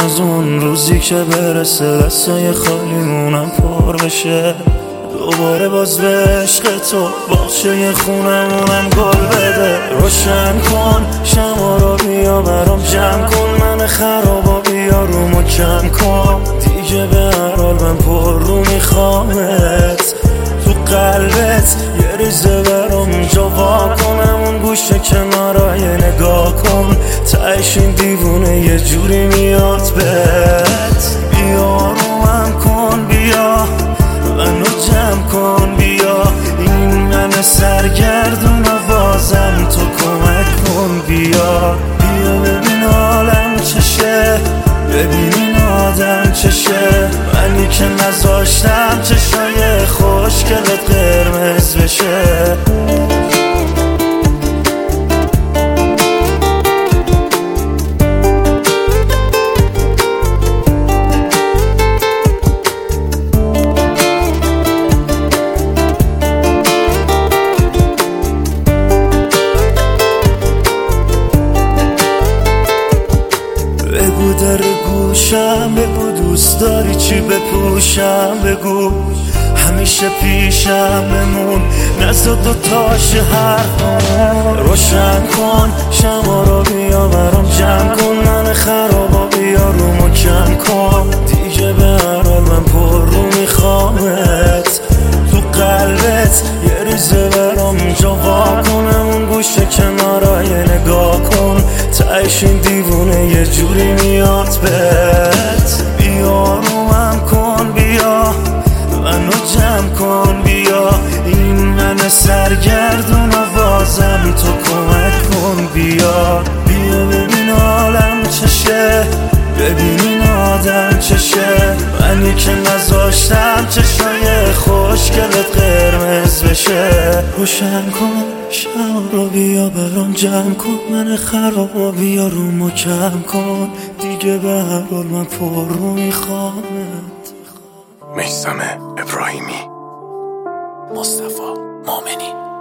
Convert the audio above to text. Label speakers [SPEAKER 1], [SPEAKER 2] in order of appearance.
[SPEAKER 1] از اون روزی که برسه دستای خالیمونم پر بشه، دوباره باز به عشق تو باغچه خونمونم گل بده. روشن کن شما رو بیا برام جمع کن، من خرابا بیا رومو کم کن، دیگه به هر حال من پر رو میخوامت. تو قلبت یه ریزه برام جا وا کنم، اون گوشه کنارای نگاه کن، تهش این دیوونه یه جوری میاد بهت. بیا رومم کن، بیا منو جمع کن، بیا این من سرگردون و بازم تو کمک کن. بیا ببین حالم چشه، ببین این آدم چشه، منی که نذاشتم چشای خوشگلت قرمز بشه. بگو در گوشم، بگو دوست داری چی بپوشم، بگو همیشه پیشم بمون، نزد دوتاش حرفم. روشن کن شما رو بیا برام جمع کن، من خرابا بیا رومو کم کن، دیگه به هر حال من پر رو میخوامت. تو قلبت یه ریزه برام جا وا کنم، اون گوشه کنارای نگاه کن، تهش این دیوونه یه جوری میاد بهت. بیا رومم کن، بیا منو جمع کن، بیا این من سرگردون و بازم تو کمک کن. بیا ببین حالم چشه، ببین این آدم چشه، منی که نذاشتم چشای خوشگلت قرمز بشه. روشن کن شما رو بیا برام جمع کن، من خرابا بیا رومو کم کن، دیگه به هر حال من پر رو میخوامت.
[SPEAKER 2] میثم ابراهیمی،
[SPEAKER 3] مصطفی مومنی.